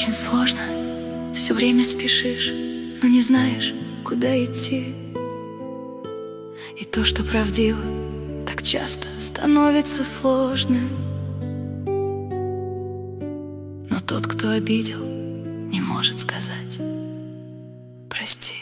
очень сложно, все время спешишь, но не знаешь, куда идти. И то, что правдиво, так часто становится сложным. Но тот, кто обидел, не может сказать «прости».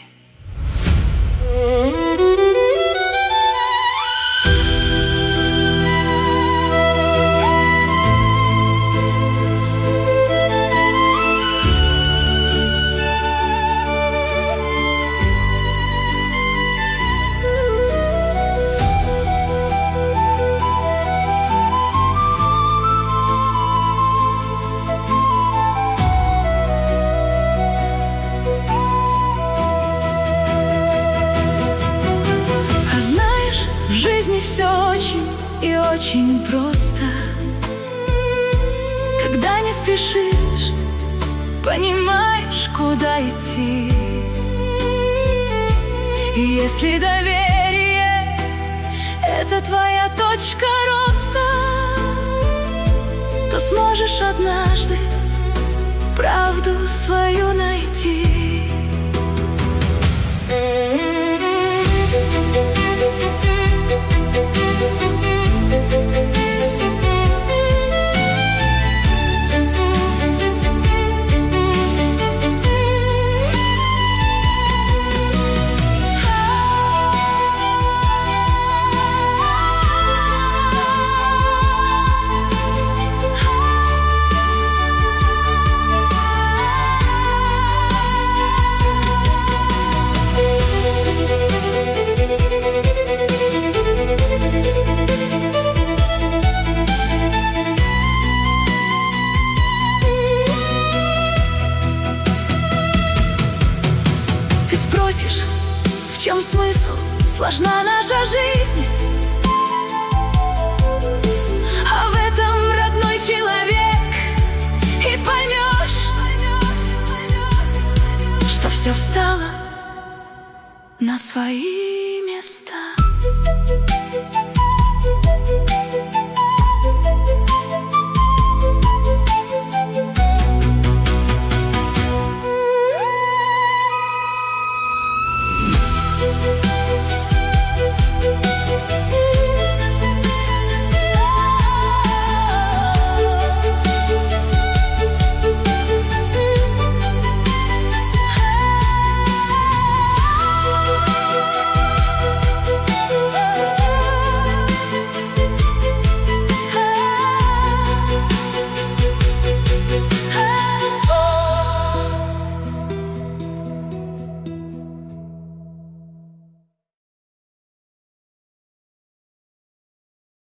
В жизни все очень и очень просто. Когда не спешишь, понимаешь, куда идти. И если доверие — это твоя точка роста, то сможешь однажды правду свою найти. Спросишь, в чем смысл, сложна наша жизнь, а в этом родной человек, и поймешь, что все встало на свои места.